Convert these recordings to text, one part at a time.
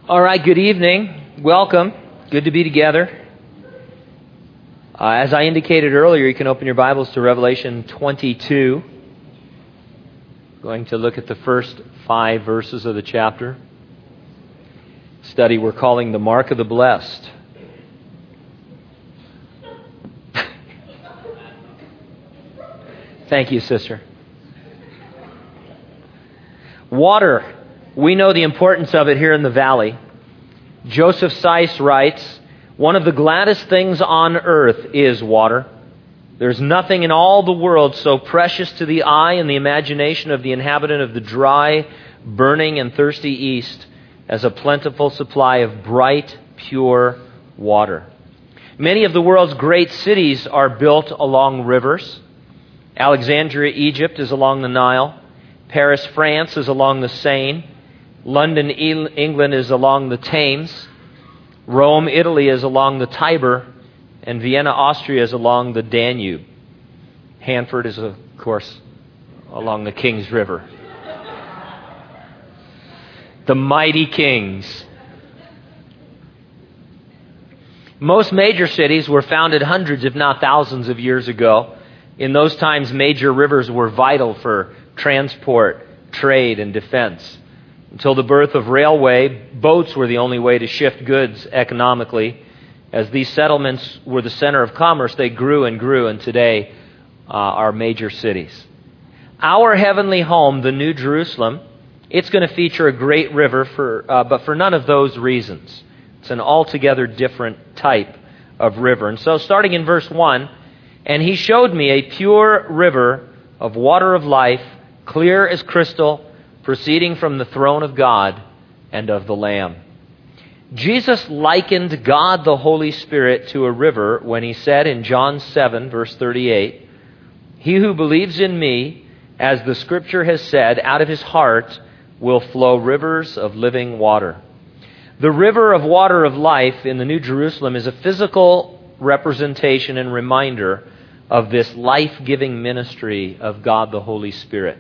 All right, good evening. Welcome. Good to be together. As I indicated earlier, you can open your Bibles to Revelation 22. Going to look at the first 5 verses of the chapter. Study we're calling the Mark of the Blessed. Thank you, sister. Water. We know the importance of it here in the valley. Joseph Seiss writes, "One of the gladdest things on earth is water. There's nothing in all the world so precious to the eye and the imagination of the inhabitant of the dry, burning, and thirsty East as a plentiful supply of bright, pure water." Many of the world's great cities are built along rivers. Alexandria, Egypt, is along the Nile. Paris, France, is along the Seine. London, England, is along the Thames. Rome, Italy, is along the Tiber. And Vienna, Austria, is along the Danube. Hanford is, of course, along the Kings River. The mighty kings. Most major cities were founded hundreds, if not thousands, of years ago. In those times, major rivers were vital for transport, trade, and defense. Until the birth of railway, boats were the only way to shift goods economically. As these settlements were the center of commerce, they grew and grew, and today are major cities. Our heavenly home, the New Jerusalem, it's going to feature a great river, but for none of those reasons. It's an altogether different type of river. And so starting in verse 1, "And he showed me a pure river of water of life, clear as crystal, proceeding from the throne of God and of the Lamb." Jesus likened God the Holy Spirit to a river when he said in John 7, verse 38, "He who believes in me, as the Scripture has said, out of his heart will flow rivers of living water." The river of water of life in the New Jerusalem is a physical representation and reminder of this life-giving ministry of God the Holy Spirit.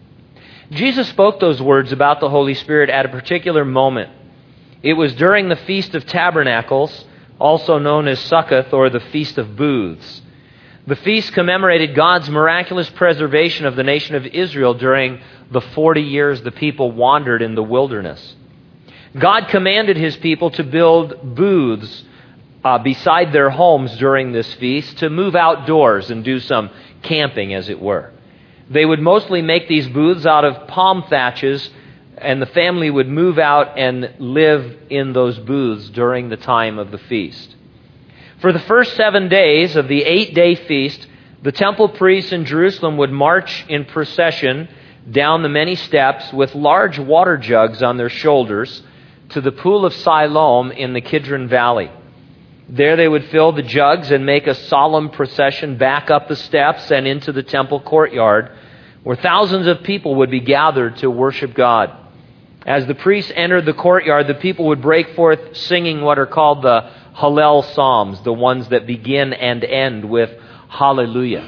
Jesus spoke those words about the Holy Spirit at a particular moment. It was during the Feast of Tabernacles, also known as Succoth or the Feast of Booths. The feast commemorated God's miraculous preservation of the nation of Israel during the 40 years the people wandered in the wilderness. God commanded his people to build booths beside their homes during this feast, to move outdoors and do some camping, as it were. They would mostly make these booths out of palm thatches, and the family would move out and live in those booths during the time of the feast. For the first 7 days of the 8-day feast, the temple priests in Jerusalem would march in procession down the many steps with large water jugs on their shoulders to the pool of Siloam in the Kidron Valley. There they would fill the jugs and make a solemn procession back up the steps and into the temple courtyard, where thousands of people would be gathered to worship God. As the priests entered the courtyard, the people would break forth singing what are called the Hallel Psalms, the ones that begin and end with Hallelujah.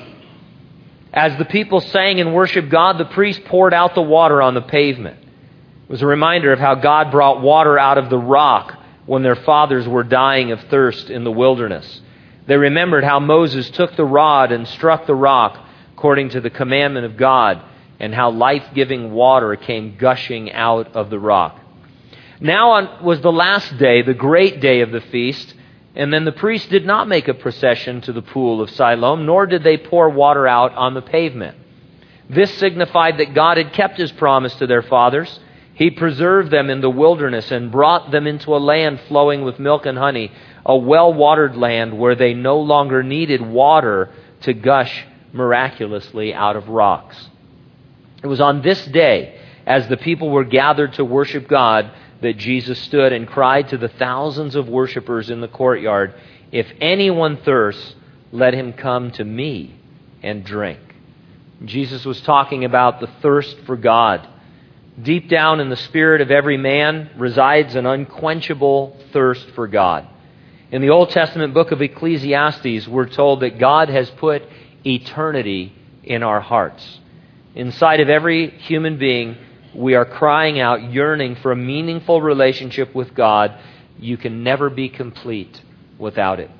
As the people sang and worshiped God, the priest poured out the water on the pavement. It was a reminder of how God brought water out of the rock when their fathers were dying of thirst in the wilderness. They remembered how Moses took the rod and struck the rock according to the commandment of God, and how life-giving water came gushing out of the rock. Now was the last day, the great day of the feast, and then the priests did not make a procession to the pool of Siloam, nor did they pour water out on the pavement. This signified that God had kept his promise to their fathers. He preserved them in the wilderness and brought them into a land flowing with milk and honey, a well-watered land where they no longer needed water to gush miraculously out of rocks. It was on this day, as the people were gathered to worship God, that Jesus stood and cried to the thousands of worshipers in the courtyard, "If anyone thirsts, let him come to me and drink." Jesus was talking about the thirst for God. Deep down in the spirit of every man resides an unquenchable thirst for God. In the Old Testament book of Ecclesiastes, we're told that God has put eternity in our hearts. Inside of every human being, we are crying out, yearning for a meaningful relationship with God. You can never be complete without it.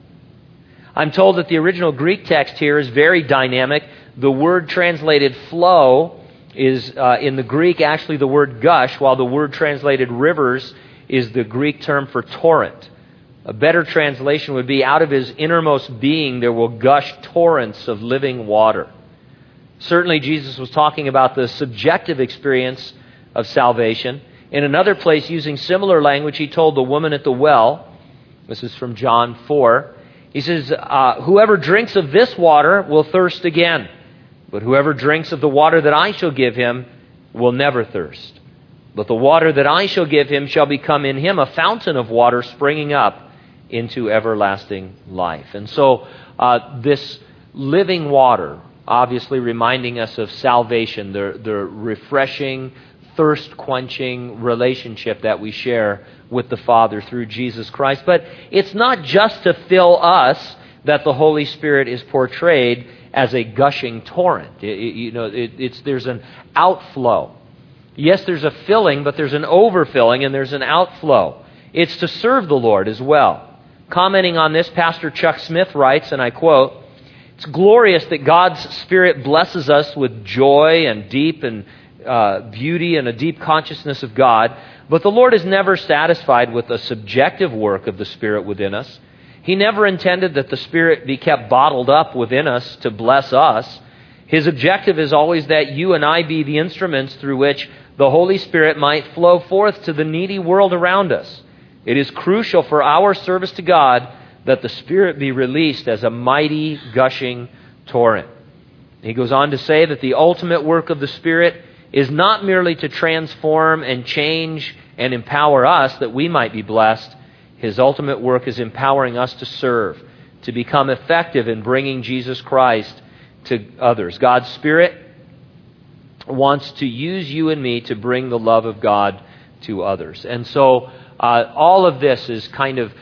I'm told that the original Greek text here is very dynamic. The word translated flow is, in the Greek, actually the word gush, while the word translated rivers is the Greek term for torrent. A better translation would be, out of his innermost being there will gush torrents of living water. Certainly Jesus was talking about the subjective experience of salvation. In another place, using similar language, he told the woman at the well, this is from John 4, he says, whoever drinks of this water will thirst again, but whoever drinks of the water that I shall give him will never thirst. But the water that I shall give him shall become in him a fountain of water springing up into everlasting life. And so this living water, obviously reminding us of salvation, the refreshing, thirst-quenching relationship that we share with the Father through Jesus Christ. But it's not just to fill us that the Holy Spirit is portrayed as a gushing torrent. There's an outflow. Yes, there's a filling, but there's an overfilling and there's an outflow. It's to serve the Lord as well. Commenting on this, Pastor Chuck Smith writes, and I quote, "It's glorious that God's Spirit blesses us with joy and deep and beauty and a deep consciousness of God, but the Lord is never satisfied with the subjective work of the Spirit within us. He never intended that the Spirit be kept bottled up within us to bless us. His objective is always that you and I be the instruments through which the Holy Spirit might flow forth to the needy world around us. It is crucial for our service to God that the Spirit be released as a mighty, gushing torrent." He goes on to say that the ultimate work of the Spirit is not merely to transform and change and empower us that we might be blessed. His ultimate work is empowering us to serve, to become effective in bringing Jesus Christ to others. God's Spirit wants to use you and me to bring the love of God to others. And so all of this is kind of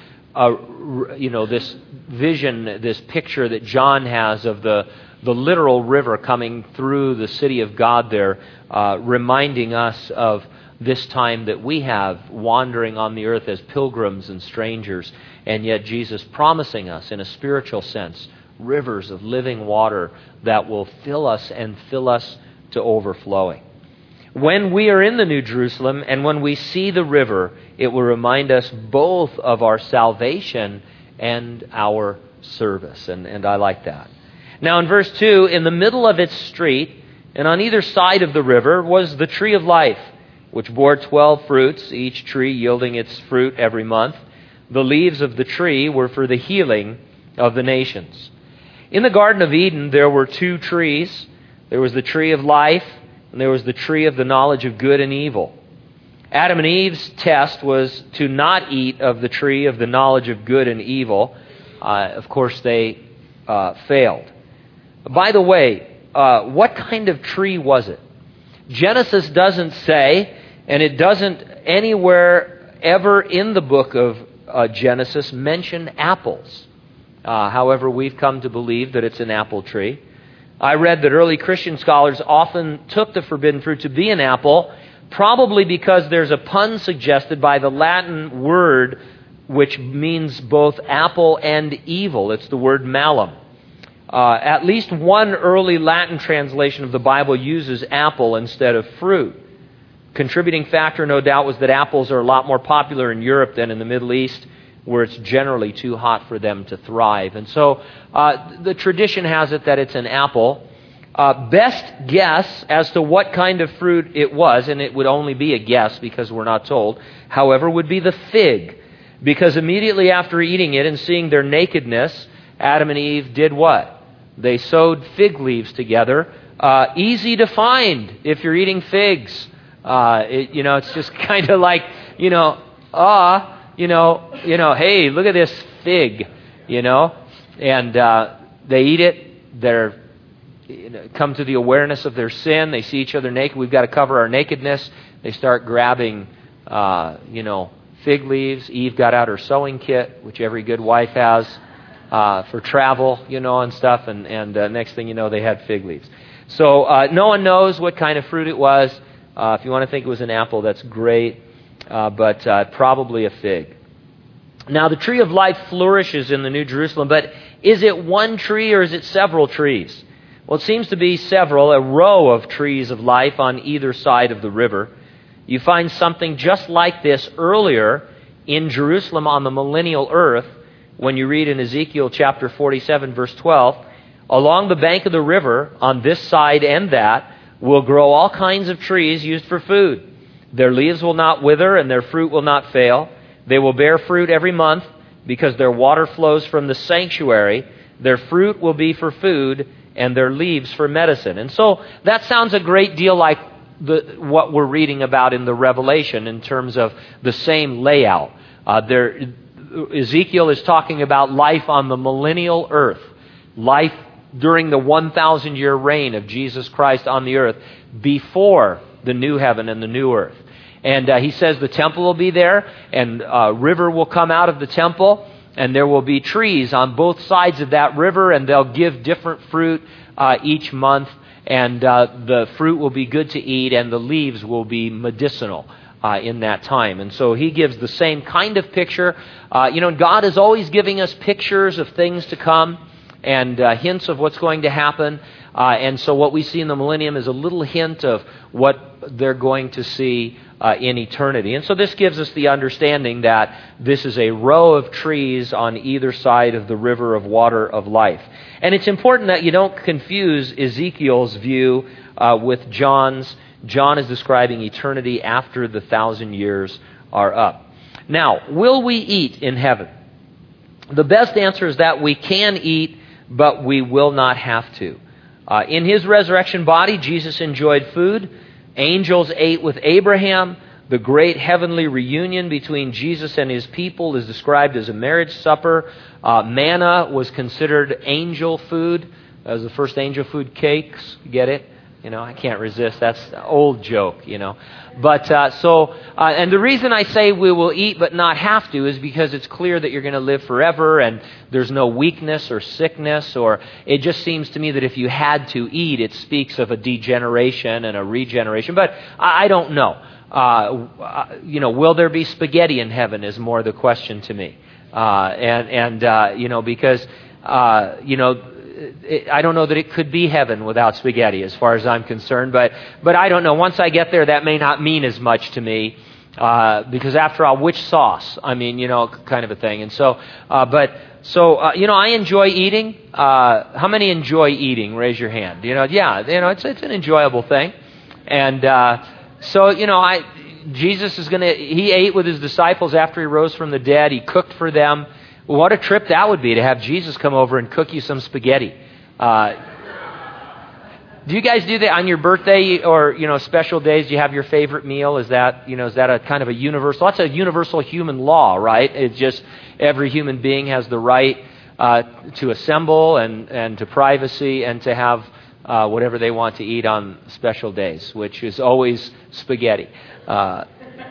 this vision, this picture that John has of the literal river coming through the city of God there, reminding us of this time that we have wandering on the earth as pilgrims and strangers, and yet Jesus promising us, in a spiritual sense, rivers of living water that will fill us and fill us to overflowing. When we are in the New Jerusalem and when we see the river, it will remind us both of our salvation and our service. And I like that. Now in verse 2, in the middle of its street and on either side of the river was the tree of life, which bore 12 fruits, each tree yielding its fruit every month. The leaves of the tree were for the healing of the nations. In the Garden of Eden, there were two trees. There was the tree of life, and there was the tree of the knowledge of good and evil. Adam and Eve's test was to not eat of the tree of the knowledge of good and evil. Of course, they failed. By the way, what kind of tree was it? Genesis doesn't say, and it doesn't anywhere ever in the book of Genesis mention apples. However, we've come to believe that it's an apple tree. I read that early Christian scholars often took the forbidden fruit to be an apple, probably because there's a pun suggested by the Latin word which means both apple and evil. It's the word malum. At least one early Latin translation of the Bible uses apple instead of fruit. Contributing factor, no doubt, was that apples are a lot more popular in Europe than in the Middle East, where it's generally too hot for them to thrive. And so the tradition has it that it's an apple. Best guess as to what kind of fruit it was, and it would only be a guess because we're not told, however, would be the fig. Because immediately after eating it and seeing their nakedness, Adam and Eve did what? They sewed fig leaves together. Easy to find if you're eating figs. It's just kind of like, hey, look at this fig, and they eat it. They're come to the awareness of their sin. They see each other naked. We've got to cover our nakedness. They start grabbing, fig leaves. Eve got out her sewing kit, which every good wife has for travel, and stuff. And next thing you know, they had fig leaves. So no one knows what kind of fruit it was. If you want to think it was an apple, that's great, but probably a fig. Now, the tree of life flourishes in the New Jerusalem, but is it one tree or is it several trees? Well, it seems to be several, a row of trees of life on either side of the river. You find something just like this earlier in Jerusalem on the millennial earth when you read in Ezekiel chapter 47, verse 12, along the bank of the river, on this side and that, will grow all kinds of trees used for food. Their leaves will not wither and their fruit will not fail. They will bear fruit every month because their water flows from the sanctuary. Their fruit will be for food and their leaves for medicine. And so that sounds a great deal like what we're reading about in the Revelation in terms of the same layout. Ezekiel is talking about life on the millennial earth, life during the 1,000-year reign of Jesus Christ on the earth before the new heaven and the new earth. And he says the temple will be there, and a river will come out of the temple, and there will be trees on both sides of that river, and they'll give different fruit each month, and the fruit will be good to eat, and the leaves will be medicinal in that time. And so he gives the same kind of picture. God is always giving us pictures of things to come and hints of what's going to happen. And so what we see in the millennium is a little hint of what they're going to see in eternity. And so this gives us the understanding that this is a row of trees on either side of the river of water of life. And it's important that you don't confuse Ezekiel's view with John's. John is describing eternity after the 1,000 years are up. Now, will we eat in heaven? The best answer is that we can eat, but we will not have to. In his resurrection body, Jesus enjoyed food. Angels ate with Abraham. The great heavenly reunion between Jesus and his people is described as a marriage supper. Manna was considered angel food. That was the first angel food, cakes. Get it? I can't resist. That's an old joke, But and the reason I say we will eat but not have to is because it's clear that you're going to live forever and there's no weakness or sickness, or it just seems to me that if you had to eat, it speaks of a degeneration and a regeneration. But I don't know. Will there be spaghetti in heaven is more the question to me. Because I don't know that it could be heaven without spaghetti as far as I'm concerned, but I don't know. Once I get there, that may not mean as much to me, because after all, which sauce? Kind of a thing. And so, I enjoy eating. How many enjoy eating? Raise your hand. It's an enjoyable thing. And, Jesus is he ate with his disciples after he rose from the dead. He cooked for them. Well, what a trip that would be to have Jesus come over and cook you some spaghetti. Do you guys do that on your birthday or, special days? Do you have your favorite meal? Is that a kind of a universal? That's a universal human law, right? It's just every human being has the right to assemble and to privacy and to have whatever they want to eat on special days, which is always spaghetti. I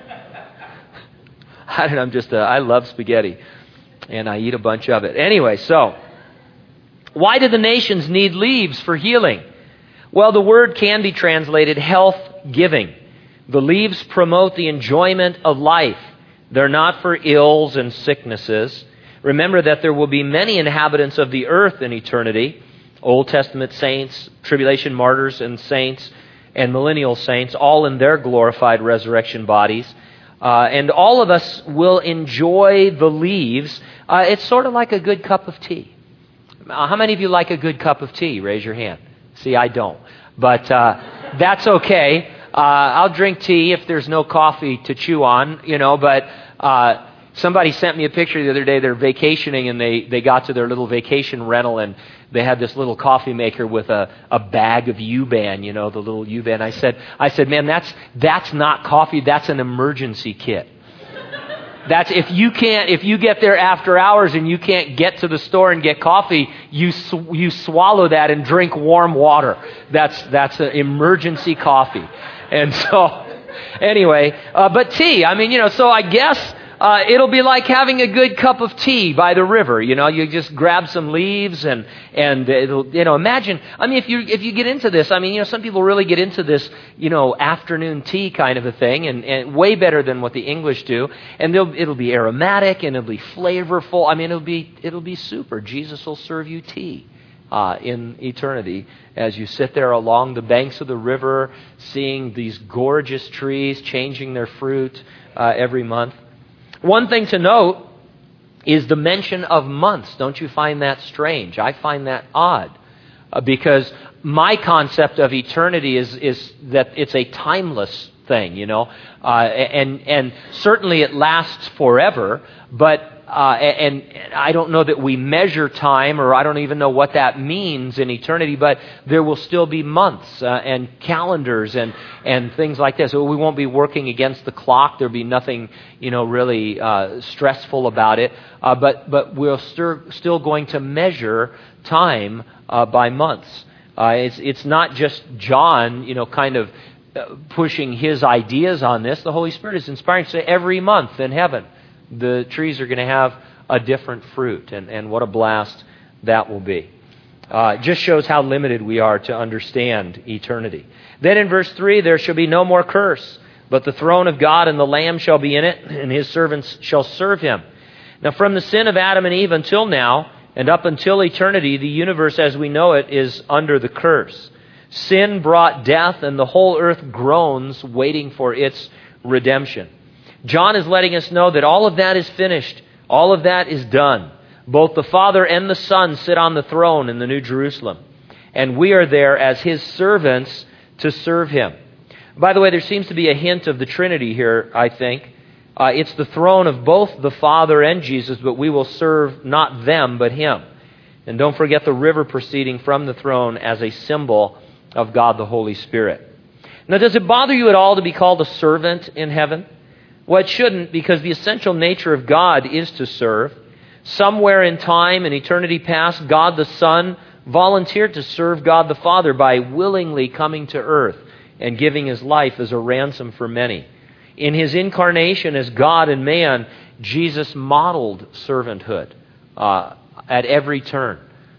don't know, I love spaghetti. And I eat a bunch of it. Anyway, so why do the nations need leaves for healing? Well, the word can be translated health-giving. The leaves promote the enjoyment of life. They're not for ills and sicknesses. Remember that there will be many inhabitants of the earth in eternity. Old Testament saints, tribulation martyrs and saints, and millennial saints, all in their glorified resurrection bodies. And all of us will enjoy the leaves. It's sort of like a good cup of tea. How many of you like a good cup of tea? Raise your hand. See, I don't. But that's okay. I'll drink tea if there's no coffee to chew on, but somebody sent me a picture the other day. They're vacationing and they got to their little vacation rental and they had this little coffee maker with a bag of U-Ban, the little U-Ban. I said, man, that's not coffee. That's an emergency kit. That's if you get there after hours and you can't get to the store and get coffee, you swallow that and drink warm water. That's an emergency coffee. And so, anyway, but tea. So I guess It'll be like having a good cup of tea by the river. You just grab some leaves and it'll, imagine, if you get into this, some people really get into this, afternoon tea kind of a thing and way better than what the English do. And it'll be aromatic and it'll be flavorful. It'll be super. Jesus will serve you tea. In eternity, as you sit there along the banks of the river, seeing these gorgeous trees changing their fruit every month. One thing to note is the mention of months. Don't you find that strange? I find that odd because my concept of eternity is that it's a timeless thing, and certainly it lasts forever, but and I don't know that we measure time, or I don't even know what that means in eternity, but there will still be months and calendars and things like this. So we won't be working against the clock. There'll be nothing, really stressful about it. But we're still going to measure time by months. It's not just John, kind of pushing his ideas on this. The Holy Spirit is inspiring to say every month in heaven, the trees are going to have a different fruit, and what a blast that will be. It just shows how limited we are to understand eternity. Then in verse 3, there shall be no more curse, but the throne of God and the Lamb shall be in it, and his servants shall serve him. Now from the sin of Adam and Eve until now, and up until eternity, the universe as we know it is under the curse. Sin brought death, and the whole earth groans, waiting for its redemption. John is letting us know that all of that is finished. All of that is done. Both the Father and the Son sit on the throne in the New Jerusalem. And we are there as his servants to serve him. By the way, there seems to be a hint of the Trinity here, I think. It's the throne of both the Father and Jesus, but we will serve not them, but him. And don't forget the river proceeding from the throne as a symbol of God the Holy Spirit. Now, does it bother you at all to be called a servant in heaven? Well, it shouldn't, because the essential nature of God is to serve. Somewhere in time, in eternity past, God the Son volunteered to serve God the Father by willingly coming to earth and giving his life as a ransom for many. In his incarnation as God and man, Jesus modeled servanthood at every turn.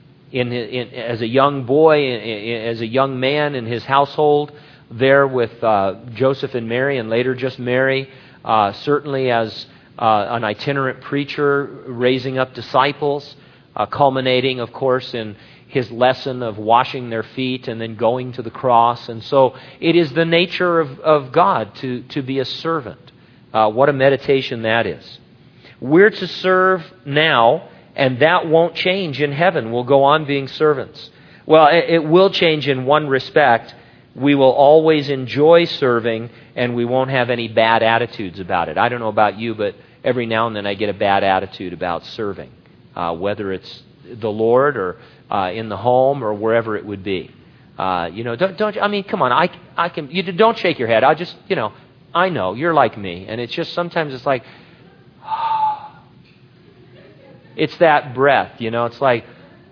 As a young boy, as a young man in his household, there with Joseph and Mary, and later just Mary, certainly as an itinerant preacher raising up disciples, culminating, of course, in his lesson of washing their feet and then going to the cross. And so it is the nature of God to be a servant. What a meditation that is. We're to serve now, and that won't change in heaven. We'll go on being servants. Well, it will change in one respect. We will always enjoy serving, and we won't have any bad attitudes about it. I don't know about you, but every now and then I get a bad attitude about serving, whether it's the Lord or in the home or wherever it would be. Don't. Come on. I can. You don't shake your head. I know you're like me, and it's just sometimes it's like, it's that breath. It's like,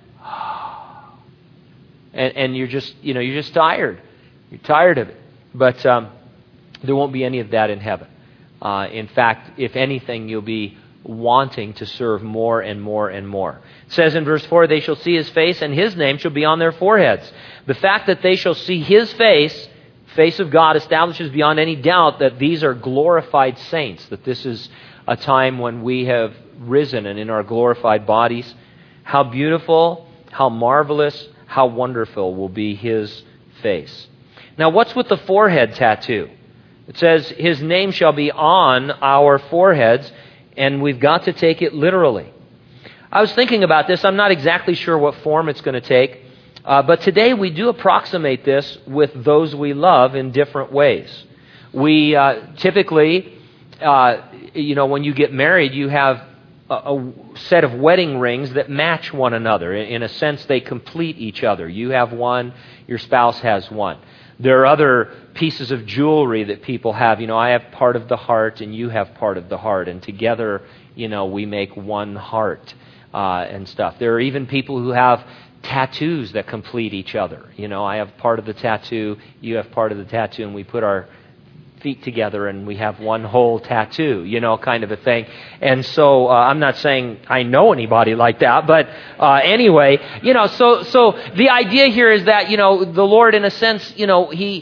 and you're just tired. You're tired of it. But there won't be any of that in heaven. In fact, if anything, you'll be wanting to serve more and more and more. It says in verse 4, they shall see his face, and his name shall be on their foreheads. The fact that they shall see his face of God, establishes beyond any doubt that these are glorified saints, that this is a time when we have risen and in our glorified bodies. How beautiful, how marvelous, how wonderful will be his face. Now, what's with the forehead tattoo? It says, his name shall be on our foreheads, and we've got to take it literally. I was thinking about this. I'm not exactly sure what form it's going to take, but today we do approximate this with those we love in different ways. We typically, when you get married, you have a set of wedding rings that match one another. In a sense, they complete each other. You have one, your spouse has one. There are other pieces of jewelry that people have. I have part of the heart and you have part of the heart. And together, we make one heart and stuff. There are even people who have tattoos that complete each other. I have part of the tattoo, you have part of the tattoo, and we put our feet together and we have one whole tattoo, kind of a thing. And so I'm not saying I know anybody like that, but anyway, so the idea here is that, the Lord, in a sense, He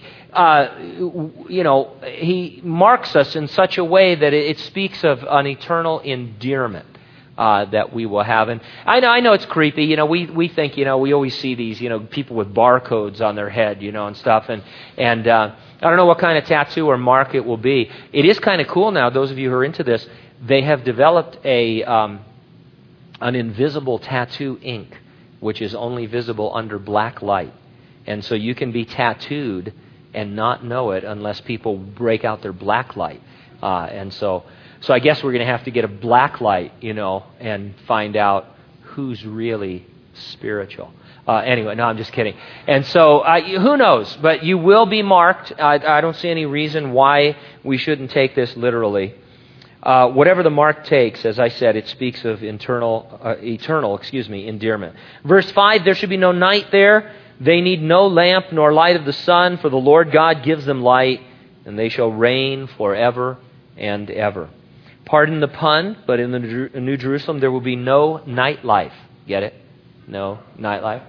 marks us in such a way that it speaks of an eternal endearment that we will have. And I know it's creepy. We think, we always see these, people with barcodes on their head, and stuff. And I don't know what kind of tattoo or mark it will be. It is kind of cool now, those of you who are into this, they have developed an invisible tattoo ink, which is only visible under black light. And so you can be tattooed and not know it unless people break out their black light. And so I guess we're going to have to get a black light, and find out who's really spiritual. Anyway, no, I'm just kidding. And so who knows? But you will be marked. I don't see any reason why we shouldn't take this literally. Whatever the mark takes, as I said, it speaks of eternal endearment. Verse 5, there should be no night there. They need no lamp nor light of the sun, for the Lord God gives them light, and they shall reign forever and ever. Pardon the pun, but in the New Jerusalem there will be no nightlife. Get it? No nightlife.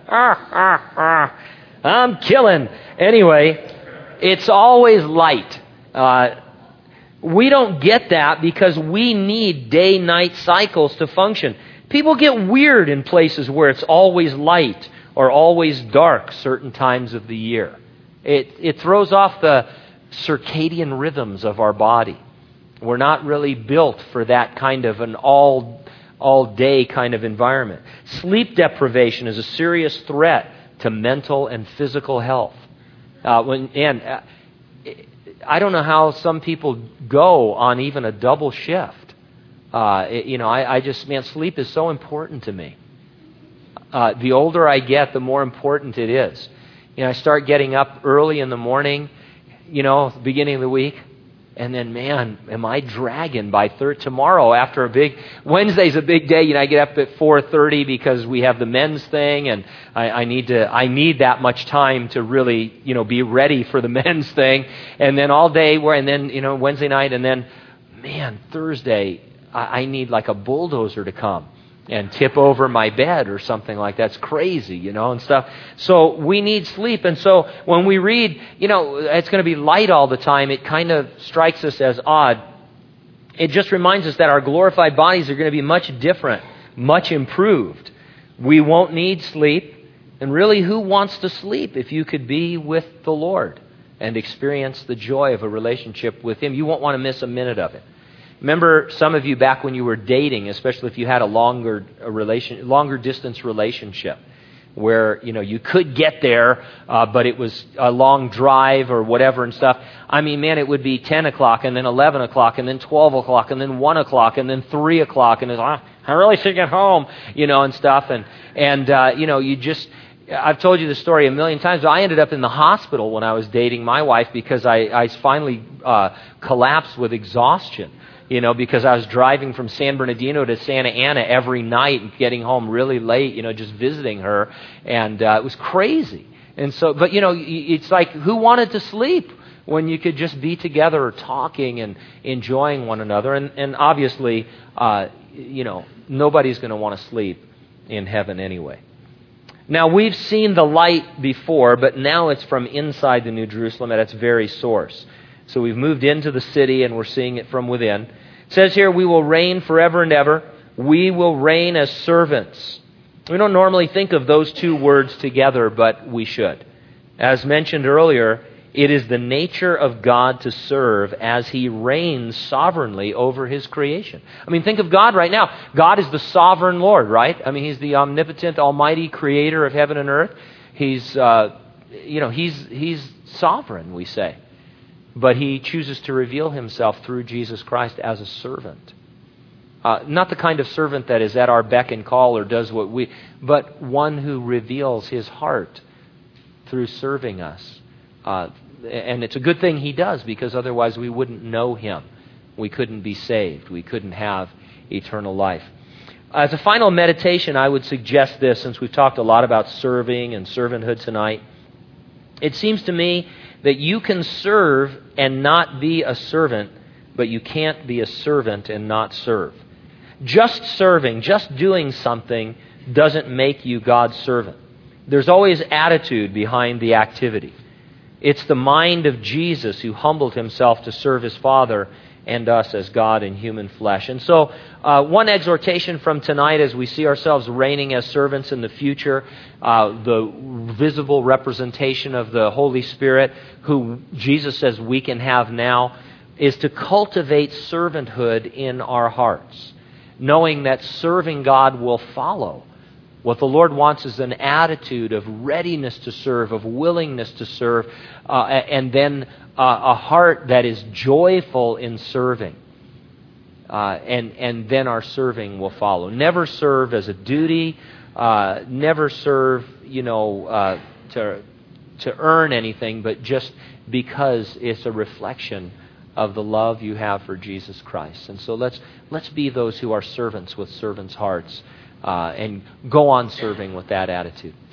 I'm killing. Anyway, it's always light. We don't get that because we need day-night cycles to function. People get weird in places where it's always light or always dark certain times of the year. It throws off the circadian rhythms of our body. We're not really built for that kind of an all-day kind of environment. Sleep deprivation is a serious threat to mental and physical health. I don't know how some people go on even a double shift. Sleep is so important to me. The older I get, the more important it is. I start getting up early in the morning, beginning of the week. And then, man, am I dragging by tomorrow after Wednesday's a big day. I get up at 4:30 because we have the men's thing, and I need that much time to really, be ready for the men's thing. And then all day, Wednesday night, and then, man, Thursday, I need like a bulldozer to come and tip over my bed or something like that. It's crazy, and stuff. So we need sleep. And so when we read, it's going to be light all the time, it kind of strikes us as odd. It just reminds us that our glorified bodies are going to be much different, much improved. We won't need sleep. And really, who wants to sleep if you could be with the Lord and experience the joy of a relationship with Him? You won't want to miss a minute of it. Remember, some of you back when you were dating, especially if you had a longer distance relationship, where you could get there, but it was a long drive or whatever and stuff. I mean, man, it would be 10 o'clock and then 11 o'clock and then 12 o'clock and then 1 o'clock and then 3 o'clock and it's I really should get home, and stuff. I've told you the story a million times. I ended up in the hospital when I was dating my wife because I finally collapsed with exhaustion. Because I was driving from San Bernardino to Santa Ana every night and getting home really late, just visiting her. And it was crazy. And so, but it's like, who wanted to sleep when you could just be together talking and enjoying one another? And obviously, nobody's going to want to sleep in heaven anyway. Now, we've seen the light before, but now it's from inside the New Jerusalem at its very source. So we've moved into the city and we're seeing it from within. It says here, we will reign forever and ever. We will reign as servants. We don't normally think of those two words together, but we should. As mentioned earlier, it is the nature of God to serve as He reigns sovereignly over His creation. I mean, think of God right now. God is the sovereign Lord, right? I mean, He's the omnipotent, almighty creator of heaven and earth. He's sovereign, we say. But He chooses to reveal Himself through Jesus Christ as a servant. Not the kind of servant that is at our beck and call or does what but one who reveals His heart through serving us. And it's a good thing He does, because otherwise we wouldn't know Him. We couldn't be saved. We couldn't have eternal life. As a final meditation, I would suggest this, since we've talked a lot about serving and servanthood tonight. It seems to me that you can serve and not be a servant, but you can't be a servant and not serve. Just serving, just doing something doesn't make you God's servant. There's always attitude behind the activity. It's the mind of Jesus who humbled himself to serve his Father and us as God in human flesh. And so one exhortation from tonight as we see ourselves reigning as servants in the future, the visible representation of the Holy Spirit, who Jesus says we can have now, is to cultivate servanthood in our hearts, knowing that serving God will follow. What the Lord wants is an attitude of readiness to serve, of willingness to serve, and then a heart that is joyful in serving. And then our serving will follow. Never serve as a duty. Never serve, to earn anything, but just because it's a reflection of the love you have for Jesus Christ. And so let's be those who are servants with servants' hearts, and go on serving with that attitude.